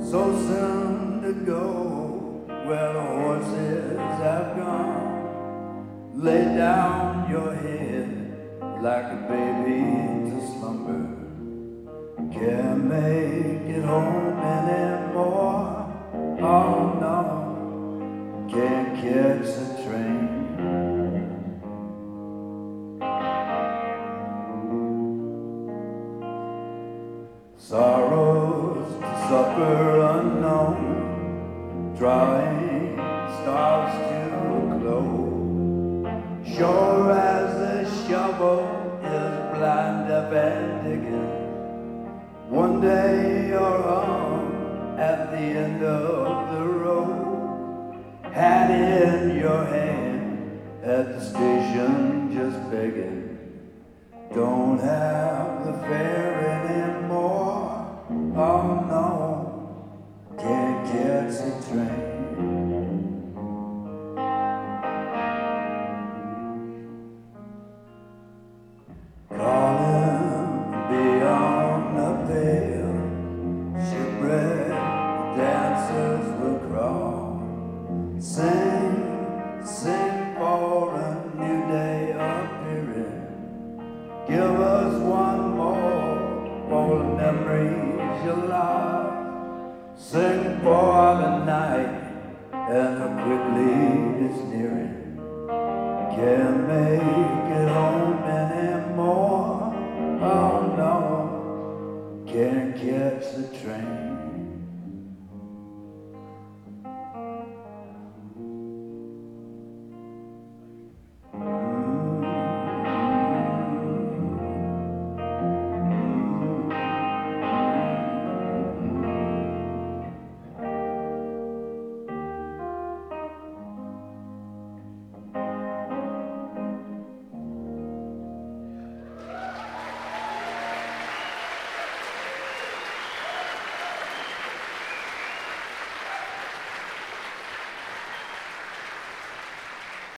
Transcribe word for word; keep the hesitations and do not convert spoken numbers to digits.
so soon to go where the horses have gone. Lay down your head like a baby to slumber. Can't make it home anymore. Oh no, can't catch the train. Sorrows to suffer unknown, drawing stars to a close. Sure as the shovel is blind, deaf and digging, one day you're home at the end of the road. Hat in your hand at the station just begging. Don't have the fare anymore. Oh no, can't catch the train. Calling beyond the pale, shipwrecked dancers will crawl. Sing, sing for a new day appearing. Give us one more for the memories you lost. Sing for the night and how quickly it's nearing. Can't make it home anymore. Oh no, can't catch the train.